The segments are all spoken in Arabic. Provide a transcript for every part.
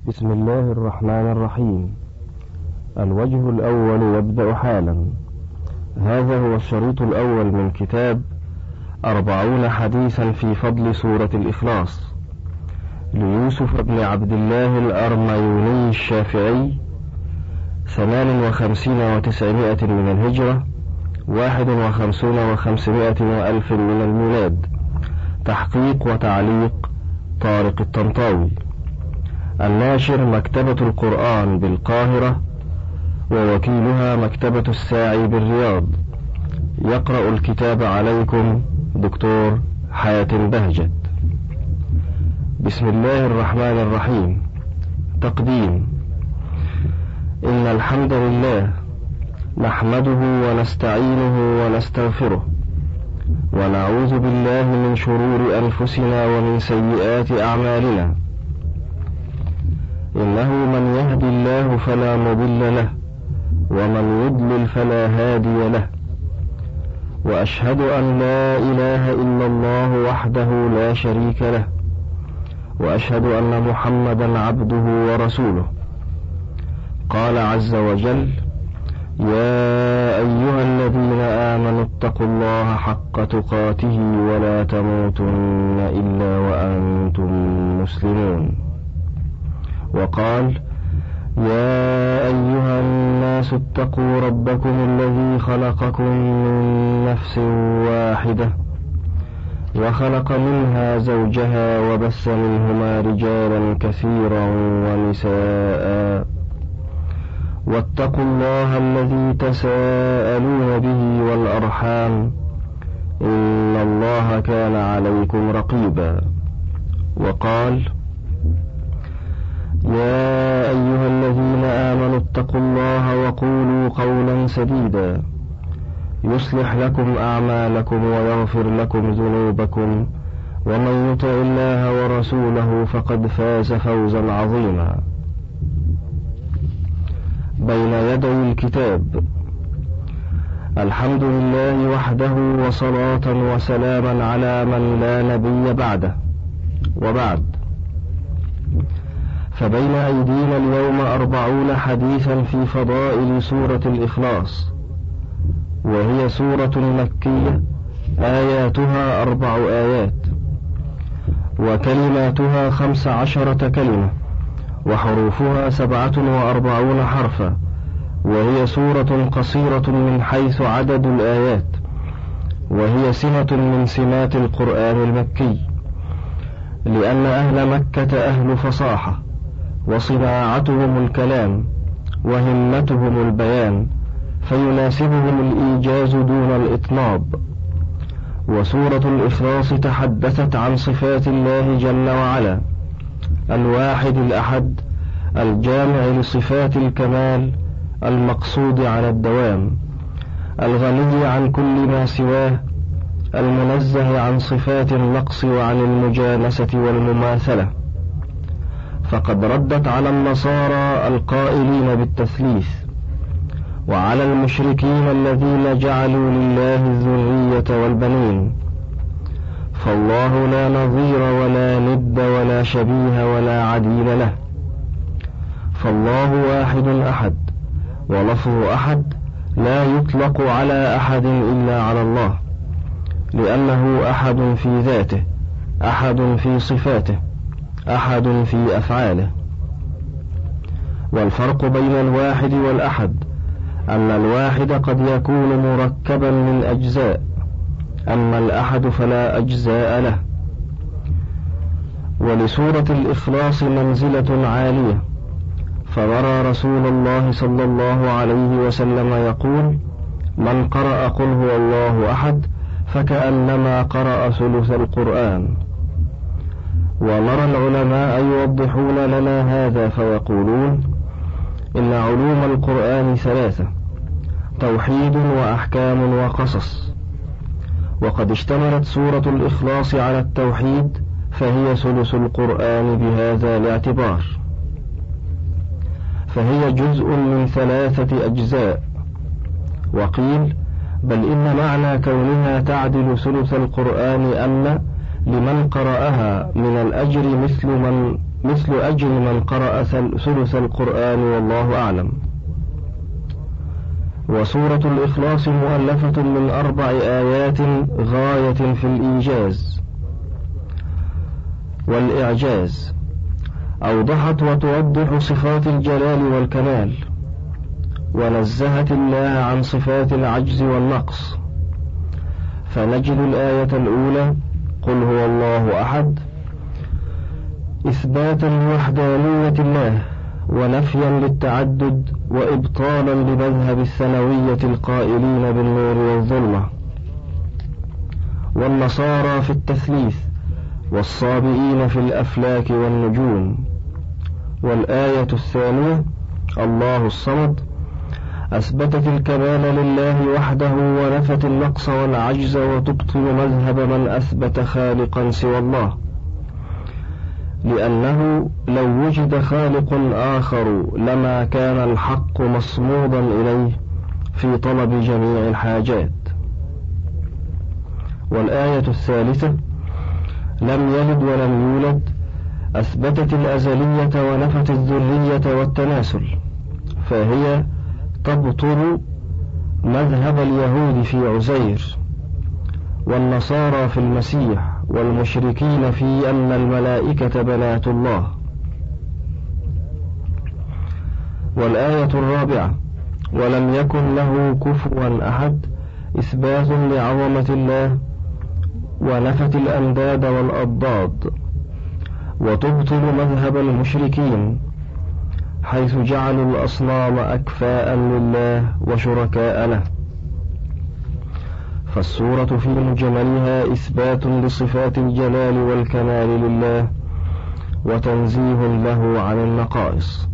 بسم الله الرحمن الرحيم. الوجه الأول يبدأ حالا. هذا هو الشريط الأول من كتاب 40 حديثا في فضل سورة الإخلاص ليوسف بن عبد الله الأرميوني الشافعي، 58 و900 من الهجرة، 51 و500 وألف من الميلاد. تحقيق وتعليق طارق الطنطاوي. الناشر مكتبة القرآن بالقاهرة، ووكيلها مكتبة الساعي بالرياض. يقرأ الكتاب عليكم دكتور حاتم بهجت. بسم الله الرحمن الرحيم. تقديم. إن الحمد لله نحمده ونستعينه ونستغفره، ونعوذ بالله من شرور أنفسنا ومن سيئات أعمالنا. إنه من يهدي الله فلا مضل له، ومن يضلل فلا هادي له. وأشهد أن لا إله إلا الله وحده لا شريك له، وأشهد أن محمدا عبده ورسوله. قال عز وجل: يا أيها الذين آمنوا اتقوا الله حق تقاته ولا تموتن إلا وأنتم مسلمون. وقال: يا أيها الناس اتقوا ربكم الذي خلقكم من نفس واحدة، وخلق منها زوجها، وبث منهما رجالا كثيرا ونساء. واتقوا الله الذي تساءلون به والأرحام، إن الله كان عليكم رقيبا. وقال: يا أيها الذين آمنوا اتقوا الله وقولوا قولا سديدا، يصلح لكم أعمالكم ويغفر لكم ذنوبكم، ومن يطع الله ورسوله فقد فاز فوزا عظيما. بين يدي الكتاب. الحمد لله وحده، وصلاة وسلاما على من لا نبي بعده. وبعد، فبين أيدينا اليوم 40 حديثا في فضائل سورة الإخلاص، وهي سورة مكية، آياتها 4 آيات، وكلماتها 15 كلمة، وحروفها 47 حرفا، وهي سورة قصيرة من حيث عدد الآيات، وهي سمة من سمات القرآن المكي، لأن أهل مكة أهل فصاحة، وصناعتهم الكلام، وهمتهم البيان، فيناسبهم الإيجاز دون الإطناب. وسورة الإخلاص تحدثت عن صفات الله جل وعلا، الواحد الأحد، الجامع لصفات الكمال، المقصود على الدوام، الغني عن كل ما سواه، المنزه عن صفات النقص وعن المجانسة والمماثلة. فقد ردت على النصارى القائلين بالتثليث، وعلى المشركين الذين جعلوا لله الذرية والبنين. فالله لا نظير ولا ند ولا شبيه ولا عديل له. فالله واحد أحد، ولفظ أحد لا يطلق على أحد إلا على الله، لأنه أحد في ذاته، أحد في صفاته، أحد في أفعاله. والفرق بين الواحد والأحد أن الواحد قد يكون مركبا من أجزاء، أما الأحد فلا أجزاء له. ولسورة الإخلاص منزلة عالية، فنرى رسول الله صلى الله عليه وسلم يقول: من قرأ قل هو الله أحد فكأنما قرأ ثلث القرآن. ونرى العلماء يوضحون لنا هذا فيقولون: إن علوم القرآن 3: توحيد وأحكام وقصص. وقد اشتملت سورة الإخلاص على التوحيد، فهي ثلث القرآن بهذا الاعتبار، فهي جزء من 3 أجزاء. وقيل: بل إن معنى كونها تعدل ثلث القرآن أن لمن قرأها من الأجر مثل من مثل أجر من قرأ ثلث القرآن والله أعلم. وسورة الإخلاص مؤلفة من 4 آيات غاية في الإيجاز والإعجاز، أوضحت وتوضح صفات الجلال والكمال، ونزهت الله عن صفات العجز والنقص. فنجد الآية الأولى قل هو الله أحد إثباتا لوحدانية الله ونفيا للتعدد وإبطالا لمذهب الثانوية القائلين بالنور والظلمة والنصارى في التثليث والصابئين في الأفلاك والنجوم. والآية الثانية الله الصمد أثبتت الكمال لله وحده ونفت النقص والعجز وتبطل مذهب من أثبت خالقا سوى الله، لأنه لو وجد خالق آخر لما كان الحق مصمودا إليه في طلب جميع الحاجات. والآية الثالثة لم يلد ولم يولد أثبتت الأزلية ونفت الذرية والتناسل، فهي تبطل مذهب اليهود في عزير والنصارى في المسيح والمشركين في أن الملائكة بنات الله. والآية الرابعة ولم يكن له كفوا أحد إثبات لعظمة الله ونفت الأنداد والأضداد، وتبطل مذهب المشركين حيث جعلوا الأصنام أكفاء لله وشركاء له. فالسورة في مجملها إثبات لصفات الجلال والكمال لله وتنزيه له عن النقائص.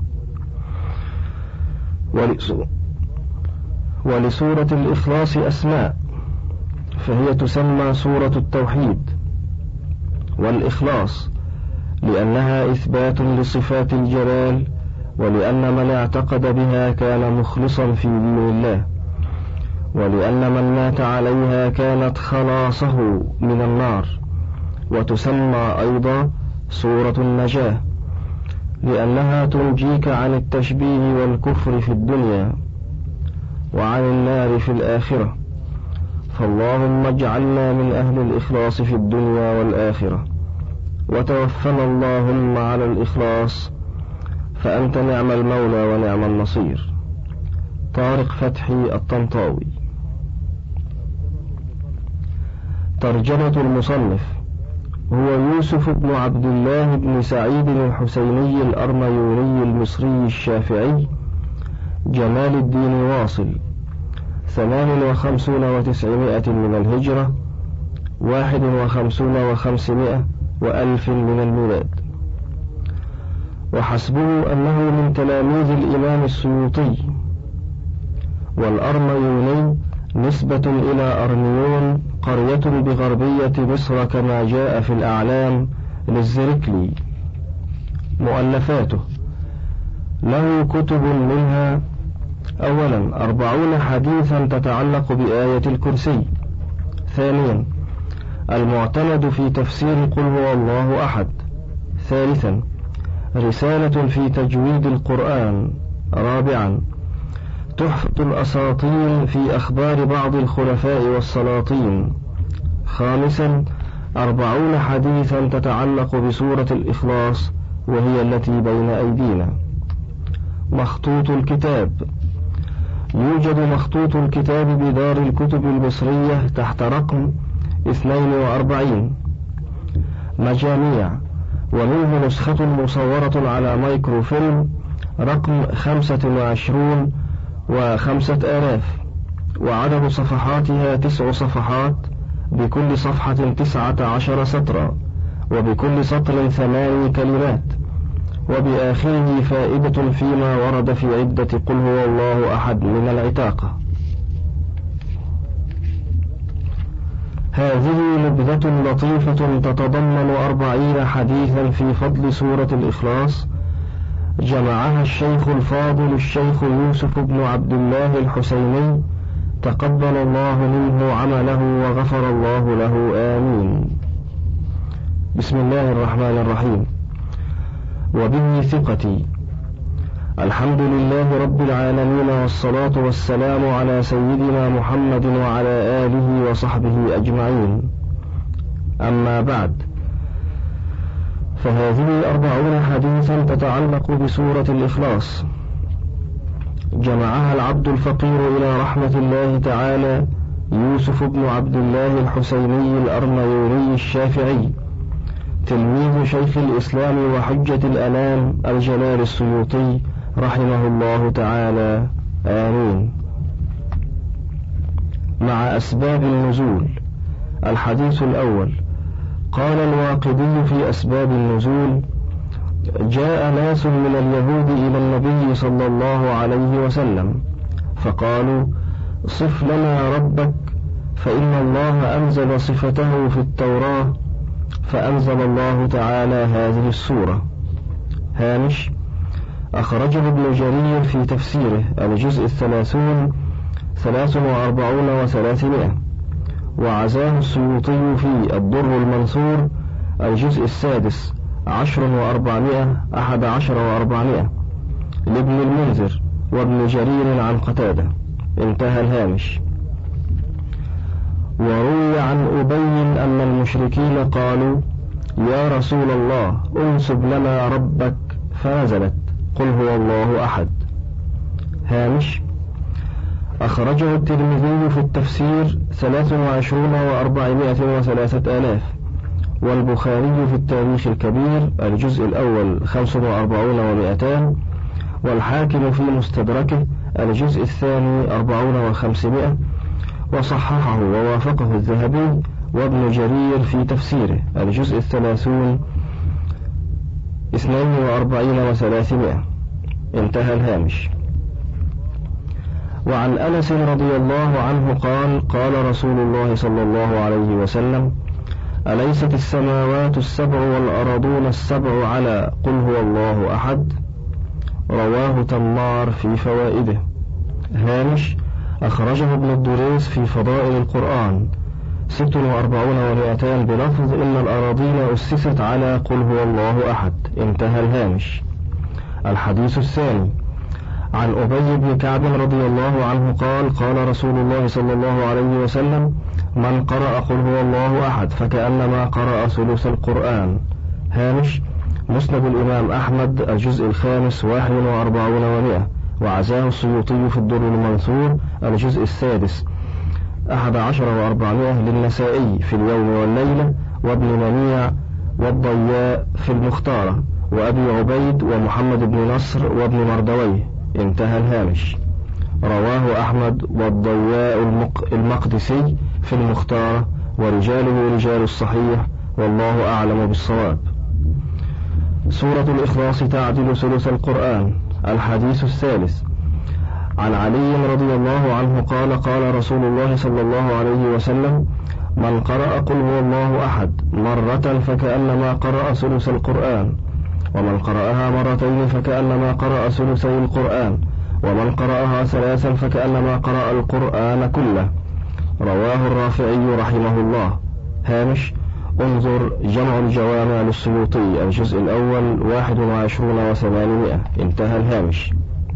ولسورة الإخلاص أسماء، فهي تسمى سورة التوحيد والإخلاص لأنها إثبات لصفات الجلال، ولأن من اعتقد بها كان مخلصا في دين الله، ولأن من مات عليها كانت خلاصه من النار. وتسمى أيضا سورة النجاة لأنها تنجيك عن التشبيه والكفر في الدنيا وعن النار في الآخرة. فاللهم اجعلنا من أهل الإخلاص في الدنيا والآخرة، وتوفنا اللهم على الإخلاص، فأنت نعم المولى ونعم النصير. طارق فتحي الطنطاوي. ترجمة المصنف هو يوسف بن عبد الله بن سعيد الحسيني الأرميوني المصري الشافعي جمال الدين واصل 58 و900 من الهجرة 51 و500 و1000 من الميلاد. وحسبه أنه من تلاميذ الإمام السيوطي. والأرميوني نسبة إلى أرميون قرية بغربية مصر كما جاء في الأعلام للزركلي. مؤلفاته له كتب منها: أولا 40 حديثا تتعلق بآية الكرسي. ثانيا المعتمد في تفسير قل هو الله أحد. ثالثا رسالة في تجويد القرآن. رابعا تحفة الأساطين في أخبار بعض الخلفاء والسلاطين. خامسا 40 حديثا تتعلق بسورة الإخلاص وهي التي بين أيدينا. مخطوط الكتاب: يوجد مخطوط الكتاب بدار الكتب المصرية تحت رقم 42. مجاميع، ومنه نسخة مصورة على مايكروفيلم رقم 25 و5000، وعدد صفحاتها 9 صفحات، بكل صفحة 19 سطرا، وبكل سطر 8 كلمات، وبآخره فائدة فيما ورد في عدة قل هو الله أحد من العتاقة. هذه نبذة لطيفة تتضمن 40 حديثا في فضل سورة الإخلاص، جمعها الشيخ الفاضل الشيخ يوسف بن عبد الله الحسيني، تقبل الله منه عمله وغفر الله له، آمين. بسم الله الرحمن الرحيم. وبه ثقتي. الحمد لله رب العالمين، والصلاة والسلام على سيدنا محمد وعلى آله وصحبه أجمعين. أما بعد، فهذه 40 حديثا تتعلق بسورة الإخلاص، جمعها العبد الفقير إلى رحمة الله تعالى يوسف بن عبد الله الحسيني الأرميوني الشافعي، تلميذ شيخ الإسلام وحجة الأنام الجلال السيوطي رحمه الله تعالى، آمين. مع أسباب النزول. الحديث الأول. قال الواقدي في أسباب النزول: جاء ناس من اليهود إلى النبي صلى الله عليه وسلم فقالوا: صف لنا ربك، فإن الله أنزل صفته في التوراة، فأنزل الله تعالى هذه السورة. هامش: أخرجه ابن جرير في تفسيره الجزء 30 43 و300، وعزاه السيوطي في الدر المنثور الجزء 6 10 و400 11 و400 لابن المنذر وابن جرير عن قتادة. انتهى الهامش. وروي عن أبي أن المشركين قالوا: يا رسول الله انسب لنا ربك، فنزلت: قل هو الله أحد. هامش: أخرجه الترمذي في التفسير 23 و403 والبخاري في التاريخ الكبير الجزء الأول 45 و200، والحاكم في مستدركه الجزء الثاني 40 و500، وصححه ووافقه الذهبي وابن جرير في تفسيره الجزء 30 42 و300. انتهى الهامش. وعن أنس رضي الله عنه قال: قال رسول الله صلى الله عليه وسلم: أليست السماوات السبع والأرضون السبع على قل هو الله أحد؟ رواه تمار في فوائده. هامش: أخرجه ابن الدريس في فضائل القرآن 46 و200 بلفظ: إن الأراضين أسست على قل هو الله أحد. انتهى الهامش. الحديث الثاني. عن أبي بن كعب رضي الله عنه قال: قال رسول الله صلى الله عليه وسلم: من قرأ قل هو الله أحد فكأنما قرأ ثلث القرآن. هامش: مسند الإمام أحمد الجزء 5 41 و100، وعزاه السيوطي في الدر المنثور الجزء 6 11 و400 للنسائي في اليوم والليلة، وابن منيع والضياء في المختارة، وأبي عبيد ومحمد بن نصر وابن مردويه. انتهى الهامش. رواه أحمد والضياء المقدسي في المختارة، ورجاله رجال الصحيح، والله أعلم بالصواب. سورة الإخلاص تعدل ثلث القرآن. الحديث الثالث. عن علي رضي الله عنه قال: قال رسول الله صلى الله عليه وسلم: من قرأ قل هو الله أحد مرة فكأنما قرأ ثلث القرآن، ومن قرأها مرتين فكأنما قرأ ثلثي القرآن، ومن قرأها 3 فكأنما قرأ القرآن كله. رواه الرافعي رحمه الله. هامش: انظر جمع الجوامع للسيوطي الجزء الأول 21 و800. انتهى الهامش.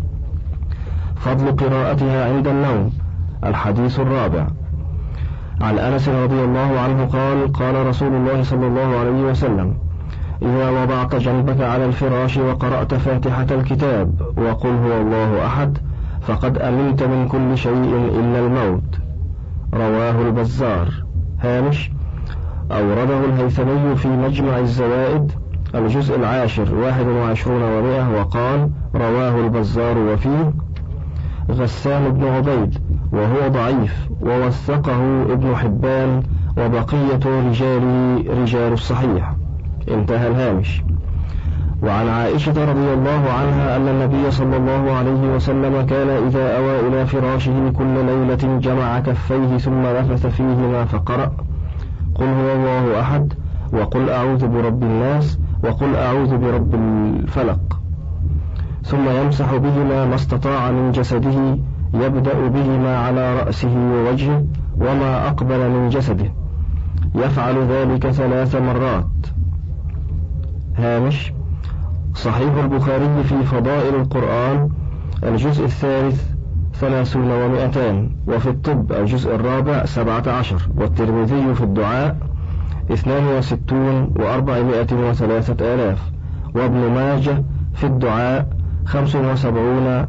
فضل قراءتها عند النوم. الحديث الرابع. عن أنس رضي الله عنه قال: قال رسول الله صلى الله عليه وسلم: إذا وضعت جنبك على الفراش وقرأت فاتحة الكتاب وقل هو الله أحد فقد أمنت من كل شيء إلا الموت. رواه البزار. هامش: أورده الهيثمي في مجمع الزوائد الجزء 10 21 و100، وقال: رواه البزار وفيه غسان بن عبيد وهو ضعيف، ووثقه ابن حبان، وبقية رجاله رجال الصحيح. انتهى الهامش. وعن عائشة رضي الله عنها أن النبي صلى الله عليه وسلم كان إذا أوى إلى فراشه كل ليلة جمع كفيه ثم نفث فيهما فقرأ: قل هو الله أحد، وقل أعوذ برب الناس، وقل أعوذ برب الفلق، ثم يمسح بهما ما استطاع من جسده، يبدأ بهما على رأسه ووجهه وما أقبل من جسده، يفعل ذلك 3 مرات. هامش: صحيح البخاري في فضائل القرآن الجزء الثالث 300 وفي الطب الجزء الرابع 17، والترمذي في الدعاء 62 و403 وابن ماجه في الدعاء 75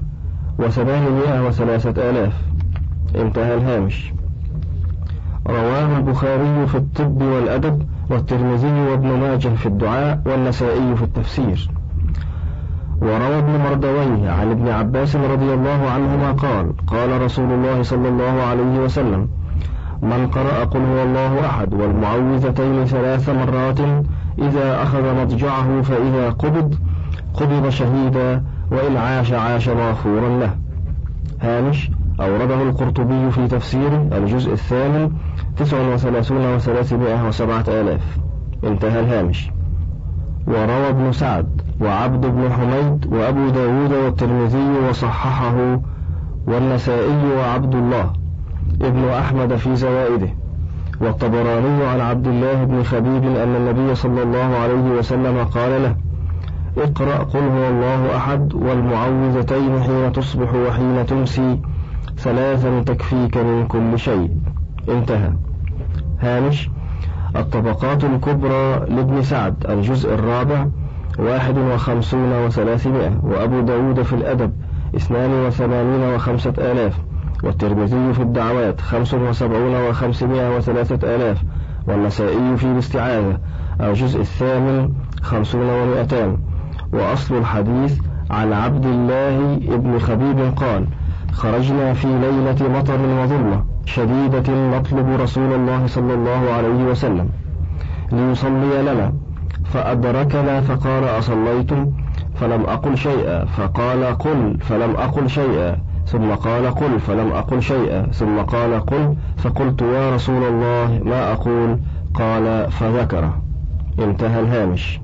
و803. انتهى الهامش. رواه البخاري في الطب والأدب، والترمذي وابن ماجه في الدعاء، والنسائي في التفسير. وروى ابن مردويه عن ابن عباس رضي الله عنهما قال: قال رسول الله صلى الله عليه وسلم: من قرأ قل هو الله أحد والمعوذتين 3 مرات إذا أخذ مضجعه فإذا قبض شهيدا، وإن عاش مغفورا له. هامش. أورده القرطبي في تفسيره الجزء الثامن 39 و307. انتهى الهامش. وروى ابن سعد وعبد بن حميد وأبو داود والترمذي وصححه، والنسائي وعبد الله ابن أحمد في زوائده، والطبراني عن عبد الله بن خبيب أن النبي صلى الله عليه وسلم قال له: اقرأ قل هو الله أحد والمعوذتين حين تصبح وحين تمسي 3 تكفيك من كل شيء. انتهى. هامش. الطبقات الكبرى لابن سعد الجزء الرابع 51 و300، وأبو داود في الأدب 82 و5000، والترمذي في الدعوات 75 و503، والنسائي في الاستعاذة الجزء الثامن 50 و200. وأصل الحديث عن عبد الله ابن خبيب قال: خرجنا في ليلة مطر وظلمة شديدة نطلب رسول الله صلى الله عليه وسلم ليصلي لنا، فأدركنا فقال: أصليتم؟ فلم أقل شيئا، فقال: قل، فلم أقل شيئا، ثم قال: قل، فلم أقل شيئا، ثم قال: قل، فقلت: يا رسول الله ما أقول؟ قال: فذكره. انتهى الهامش.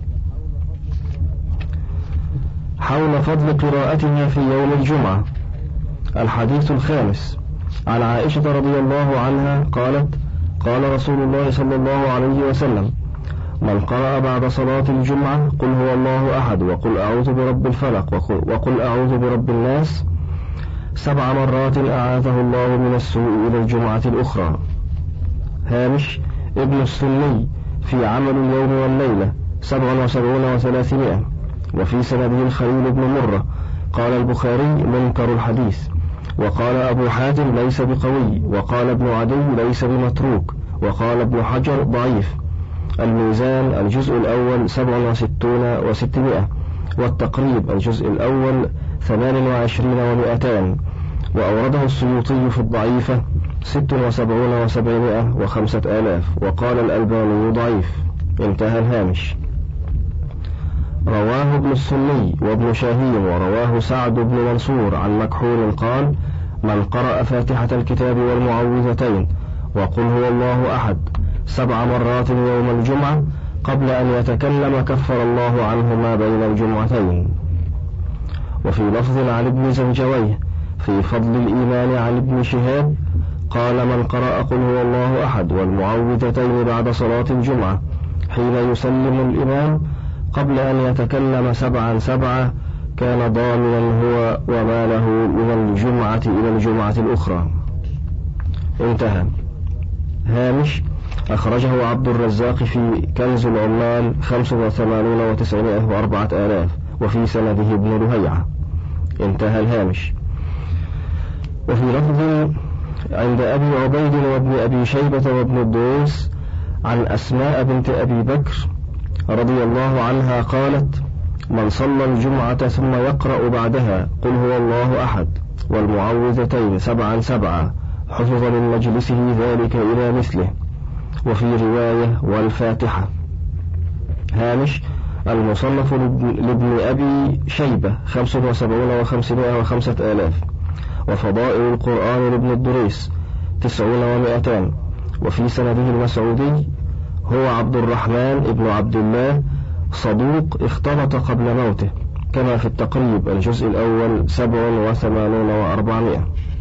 حول فضل قراءتها في يوم الجمعة. الحديث الخامس عن عائشة رضي الله عنها قالت: قال رسول الله صلى الله عليه وسلم: من قرأ بعد صلاة الجمعة قل هو الله أحد وقل أعوذ برب الفلق وقل أعوذ برب الناس 7 مرات أعاذه الله من السوء إلى الجمعة الأخرى. هامش. ابن السني في عمل اليوم والليلة 77 و300، وفي سنده الخليل بن مرة. قال البخاري: منكر الحديث. وقال أبو حاتم: ليس بقوي. وقال ابن عدي: ليس بمتروك. وقال ابن حجر: ضعيف. الميزان الجزء الأول 67 و600، والتقريب الجزء الأول 28 و200، وأورده السيوطي في الضعيفة 76 و700 و5000، وقال الألباني: ضعيف. انتهى الهامش. رواه ابن السني وابن شاهين، ورواه سعد بن منصور عن مكحول قال: من قرأ فاتحة الكتاب والمعوذتين وقل هو الله أحد 7 مرات يوم الجمعة قبل أن يتكلم كفر الله عنه ما بين الجمعتين. وفي لفظ عن ابن زنجويه في فضل الإيمان عن ابن شهاب قال: من قرأ قل هو الله أحد والمعوذتين بعد صلاة الجمعة حين يسلم الإمام قبل أن يتكلم 7 كان ضامنا هو وما له من الجمعة إلى الجمعة الأخرى. انتهى. هامش. أخرجه عبد الرزاق في كنز العمال 85 و904 آلاف، وفي سنده ابن لهيعة. انتهى الهامش. وفي لفظ عند أبي عبيد وابن أبي شيبة وابن الدوس عن أسماء بنت أبي بكر رضي الله عنها قالت: من صلى الجمعة ثم يقرأ بعدها قل هو الله أحد والمعوذتين 7 حفظ من مجلسه ذلك إلى مثله. وفي رواية: والفاتحة. هامش. المصنف لابن أبي شيبة 75 و505 آلاف، وفضائل القرآن لابن الدريس 90 و200، وفي سنده المسعودي هو عبد الرحمن ابن عبد الله صدوق اختلط قبل موته، كما في التقريب الجزء الأول 87 و400.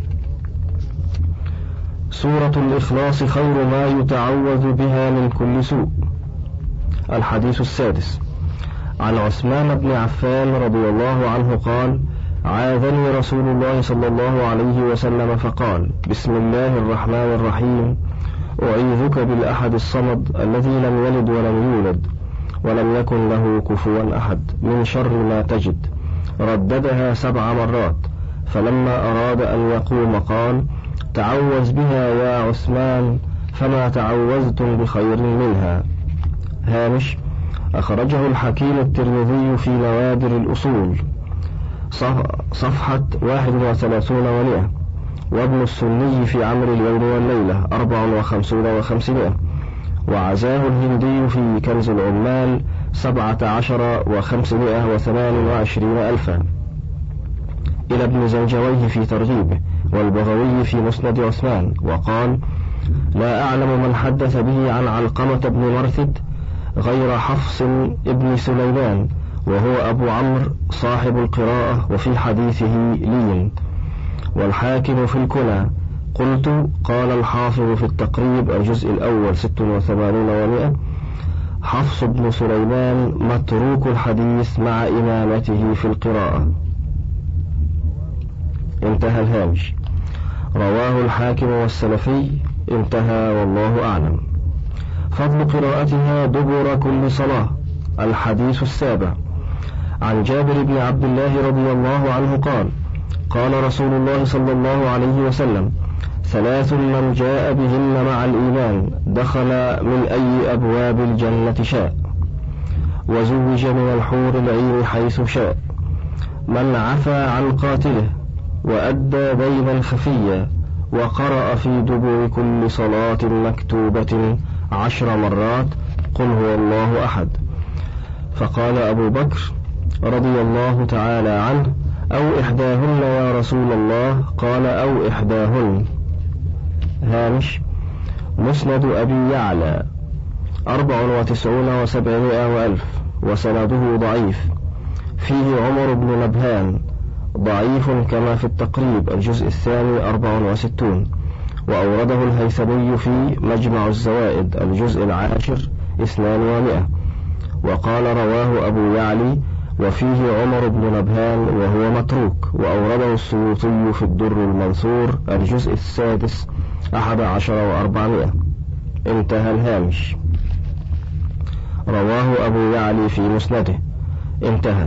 سورة الإخلاص خير ما يتعوذ بها من كل سوء. الحديث السادس عن عثمان بن عفان رضي الله عنه قال: عاذني رسول الله صلى الله عليه وسلم فقال: بسم الله الرحمن الرحيم، أعيذك بالأحد الصمد الذي لم يلد ولم يولد ولم يكن له كفوا أحد من شر ما تجد. رددها 7 مرات، فلما أراد أن يقوم قال: تعوذ بها يا عثمان، فما تعوذتم بخير منها. هامش: أخرجه الحكيم الترمذي في نوادر الأصول صفحة 31 و100، وابن السني في عمر اليوم والليلة 54 و500، وعزاه الهندي في كنز العمال 17 و528 ألفا، إلى ابن زنجويه في ترغيبه، والبغوي في مسند عثمان، وقال: لا أعلم من حدث به عن علقمة بن مرثد غير حفص ابن سليمان، وهو أبو عمرو صاحب القراءة، وفي حديثه لين. والحاكم في الكنى. قلت: قال الحافظ في التقريب الجزء الأول 86 و100: حفص بن سليمان متروك الحديث مع إمامته في القراءة. انتهى الهامش. رواه الحاكم والسلفي. انتهى، والله أعلم. فضل قراءتها دبر كل صلاة. الحديث السابع. عن جابر بن عبد الله رضي الله عنه قال: قال رسول الله صلى الله عليه وسلم: 3 من جاء بهن مع الإيمان دخل من أي أبواب الجنة شاء، وزوج من الحور العين حيث شاء: من عفا عن قاتله، وأدى دينا خفيا، وقرأ في دبر كل صلاة مكتوبة 10 مرات قل هو الله أحد. فقال أبو بكر رضي الله تعالى عنه: أو إحداهن يا رسول الله؟ قال: أو إحداهن. هامش: مسند أبي يعلى 94 و700 وألف، وسنده ضعيف، فيه عمر بن نبهان ضعيف كما في التقريب الجزء الثاني 64، وأورده الهيثمي في مجمع الزوائد الجزء العاشر 200، وقال رواه أبو يعلي وفيه عمر بن نبهان وهو متروك، وأورده السيوطي في الدر المنثور الجزء السادس 11 و400. انتهى الهامش. رواه أبو يعلي في مسنده. انتهى.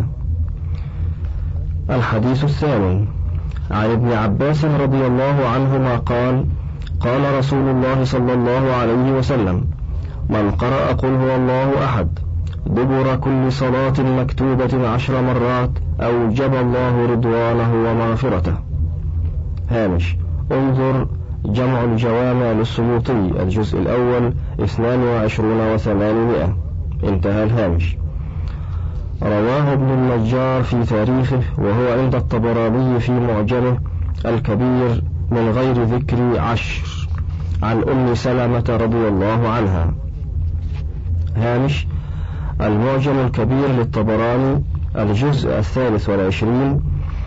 الحديث الثاني. عن ابن عباس رضي الله عنهما قال: قال رسول الله صلى الله عليه وسلم: من قرأ قل هو الله أحد دبر كل صلاة مكتوبة 10 مرات أوجب الله رضوانه ومغفرته. هامش: انظر جمع الجوامع للسيوطي الجزء الأول 22 و800. انتهى الهامش. رواه ابن النجار في تاريخه، وهو عند الطبراني في معجمه الكبير من غير ذكر 10، عن أم سلمة رضي الله عنها. هامش: المعجم الكبير للطبراني الجزء 23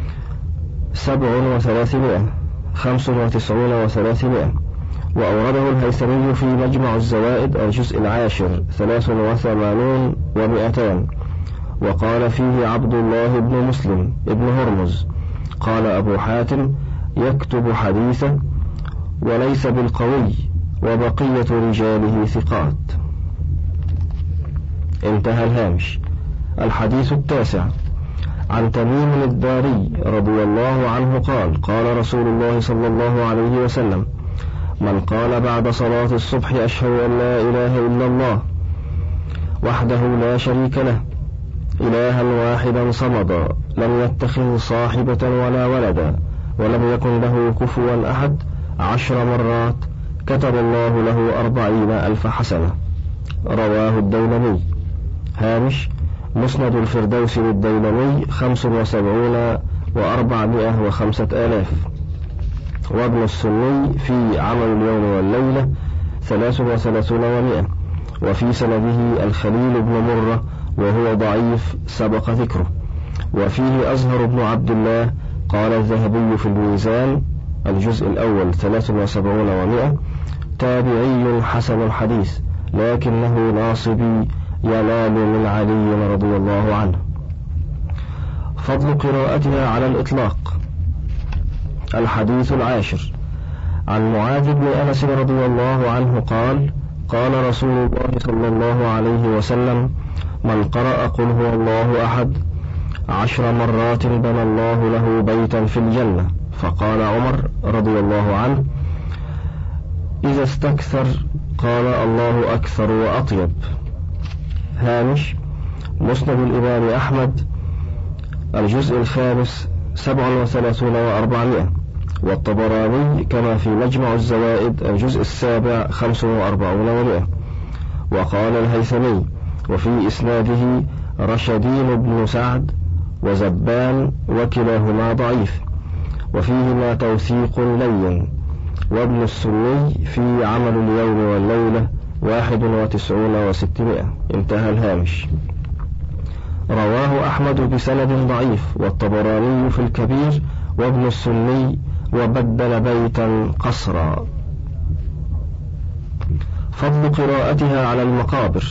3700 95 و300، وأورده الهيثمي في مجمع الزوائد الجزء العاشر 83 و200، وقال فيه عبد الله بن مسلم ابن هرمز. قال أبو حاتم: يكتب حديثه وليس بالقوي، وبقية رجاله ثقات. انتهى الهامش. الحديث التاسع. عن تميم الداري رضي الله عنه قال: قال رسول الله صلى الله عليه وسلم: من قال بعد صلاة الصبح: أشهد أن لا إله إلا الله وحده لا شريك له إلها واحدا صمدا لم يتخذ صاحبة ولا ولدا ولم يكن له كفوا أحد 10 مرات كتب الله له 40,000 حسنة. رواه الديلمي. هامش: مسند الفردوس للديلمي 75 و405 آلاف، وابن السني في عمل اليوم والليلة 33 و100، وفي سنده الخليل بن مرة وهو ضعيف سبق ذكره، وفيه أزهر بن عبد الله. قال الذهبي في الميزان الجزء الأول 73 و100: تابعي حسن الحديث، لكنه ناصبي ينال من علي رضي الله عنه. فضل قراءتها على الإطلاق. الحديث 10 عن معاذ بن أنس رضي الله عنه قال: قال رسول الله صلى الله عليه وسلم: من قرأ قل هو الله أحد 10 مرات بنى الله له بيتا في الجنة. فقال عمر رضي الله عنه: إذا استكثر قال: الله أكثر وأطيب. هامش: مسند الإمام أحمد الجزء 5 37 و400، والطبراني كما في مجمع الزوائد الجزء 7 45 و100. وقال الهيثمي: وفي إسناده رشدين بن سعد وزبان وكلاهما ضعيف، وفيهما توثيق لين. وابن السني في عمل اليوم والليلة 91 و600. انتهى الهامش. رواه أحمد بسند ضعيف، والطبراني في الكبير، وابن السني وبدل بيتا قصرا. فضل قراءتها على المقابر.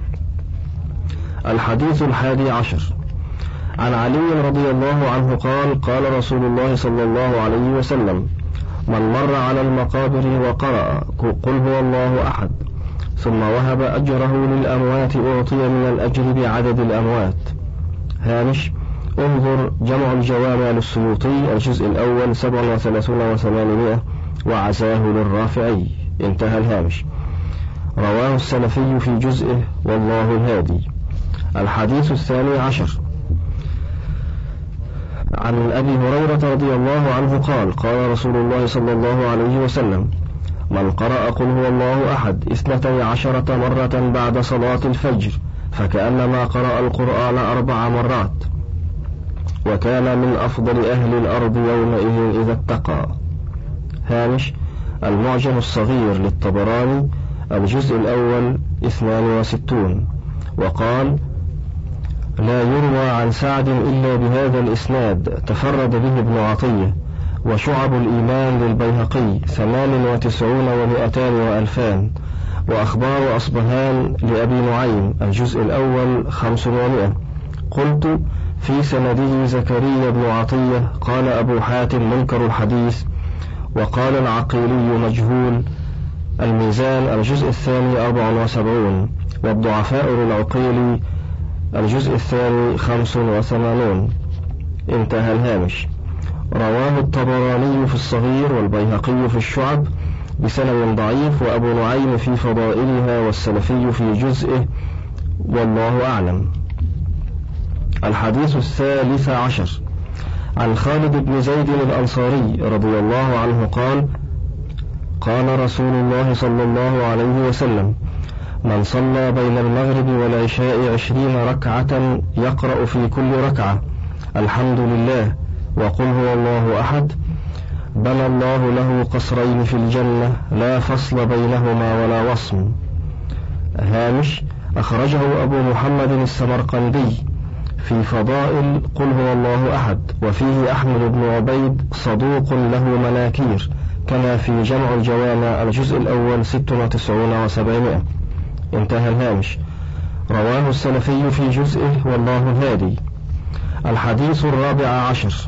الحديث 11 عن علي رضي الله عنه قال: قال رسول الله صلى الله عليه وسلم: من مر على المقابر وقرأ قل هو الله أحد ثم وهب أجره للأموات أعطي من الأجر بعدد الأموات. هامش: انظر جمع الجوامع للسيوطي الجزء الأول 37 و800، وعزاه للرافعي. انتهى الهامش. رواه السلفي في جزئه والله الهادي. الحديث 12 عن أبي هريرة رضي الله عنه قال: قال رسول الله صلى الله عليه وسلم: من قرأ قل هو الله أحد 12 مرة بعد صلاة الفجر فكأنما قرأ القرآن 4 مرات، وكان من أفضل أهل الأرض يومئذ إذا اتقى. هامش: المعجم الصغير للطبراني الجزء الأول 62. وقال: لا يروى عن سعد إلا بهذا الإسناد، تفرد به ابن عطية. وشعب الإيمان للبيهقي 98 و200 و2000. وأخبار أصبهان لأبي نعيم الجزء الأول 500. قلت: في سنده زكريا بن عطية. قال أبو حاتم: منكر الحديث. وقال العقيلي: مجهول. الميزان الجزء الثاني 74. والضعفاء للعقيلي الجزء الثاني 85. انتهى الهامش. رواه الطبراني في الصغير والبيهقي في الشعب بسند ضعيف، وأبو نعيم في فضائلها، والسلفي في جزئه، والله أعلم. الحديث 13 عن خالد بن زيد الأنصاري رضي الله عنه قال: قال رسول الله صلى الله عليه وسلم: من صلى بين المغرب والعشاء 20 ركعة يقرأ في كل ركعة الحمد لله وقل هو الله أحد بنى الله له قصرين في الجنة لا فصل بينهما ولا وصم. هامش: أخرجه أبو محمد السمرقندي في فضائل قل هو الله أحد، وفيه أحمد بن عبيد صدوق له مناكير، كما في جمع الجوامع الجزء الأول 96 و700. انتهى الهامش. رواه السلفي في جزئه والله الهادي. الحديث 14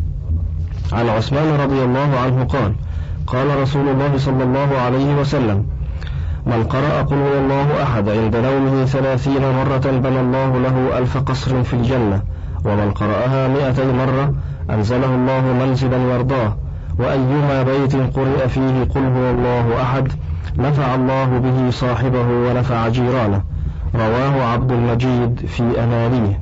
عن عثمان رضي الله عنه قال: قال رسول الله صلى الله عليه وسلم: من قرأ قل هو الله أحد عند نومه 30 مرة بنى الله له 1000 قصر في الجنة، ومن قرأها 200 مرة أنزله الله منزلا يرضاه، وأيما بيت قرئ فيه قل هو الله أحد نفع الله به صاحبه ونفع جيرانه. رواه عبد المجيد في أمانيه.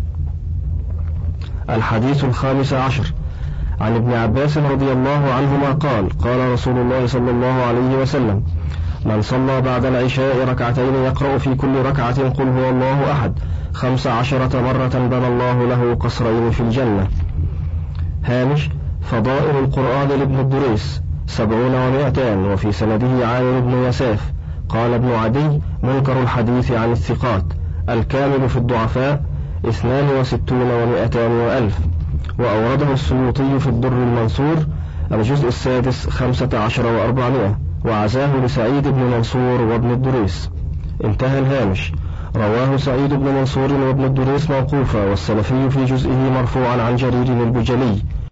الحديث 15 عن ابن عباس رضي الله عنهما قال: قال رسول الله صلى الله عليه وسلم: من صلى بعد العشاء ركعتين يقرأ في كل ركعة قل هو الله أحد 15 مرة بنى الله له قصرين في الجنة. هامش: فضائل القرآن لابن الدريس 70 و200، وفي سنده عامر بن يساف. قال ابن عدي: منكر الحديث عن الثقات. الكامل في الضعفاء 62 و200 و1000. وأورده السيوطي في الدر المنصور الجزء السادس 15 و400، وعزاه لسعيد بن منصور وابن الدريس. انتهى الهامش. رواه سعيد بن منصور وابن الدريس موقوفا، والسلفي في جزئه مرفوعا عن جرير البجلي